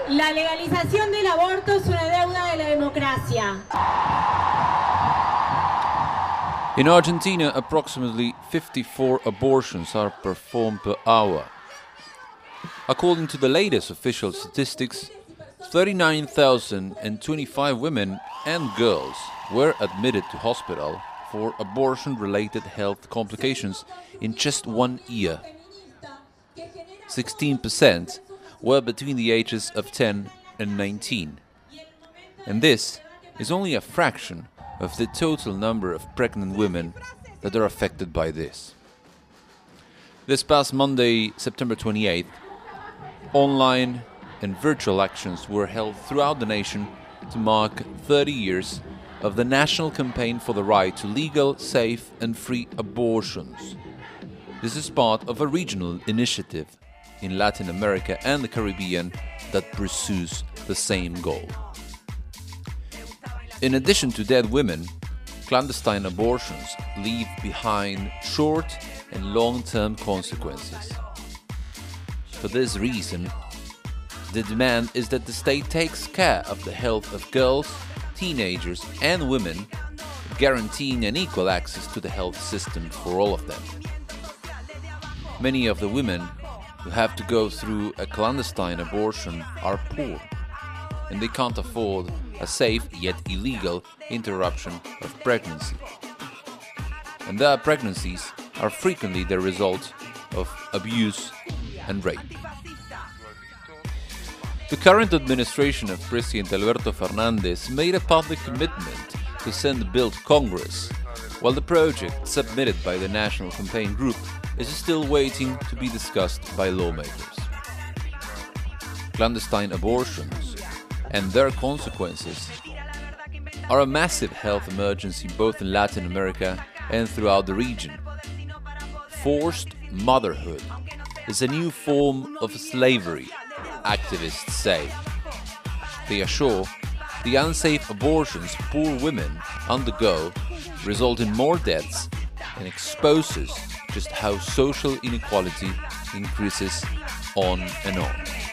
La legalización del aborto es una deuda de la democracia. In Argentina, approximately 54 abortions are performed per hour. According to the latest official statistics, 39,025 women and girls were admitted to hospital for abortion-related health complications in just 1 year. 16% were between the ages of 10 and 19. And this is only a fraction of the total number of pregnant women that are affected by this. This past Monday, September 28th, online and virtual actions were held throughout the nation to mark 30 years of the national campaign for the right to legal, safe and free abortions. This is part of a regional initiative in Latin America and the Caribbean that pursues the same goal. In addition to dead women, clandestine abortions leave behind short and long-term consequences. For this reason, the demand is that the state takes care of the health of girls, teenagers and women, guaranteeing an equal access to the health system for all of them. Many of the women who have to go through a clandestine abortion are poor, and they can't afford a safe yet illegal interruption of pregnancy. And their pregnancies are frequently the result of abuse and rape. The current administration of President Alberto Fernández made a public commitment to send the bill to Congress, while the project submitted by the National Campaign Group is still waiting to be discussed by lawmakers. Clandestine abortions and their consequences are a massive health emergency both in Latin America and throughout the region. Forced motherhood is a new form of slavery, activists say. They assure the unsafe abortions poor women undergo result in more deaths and exposes just how social inequality increases on and on.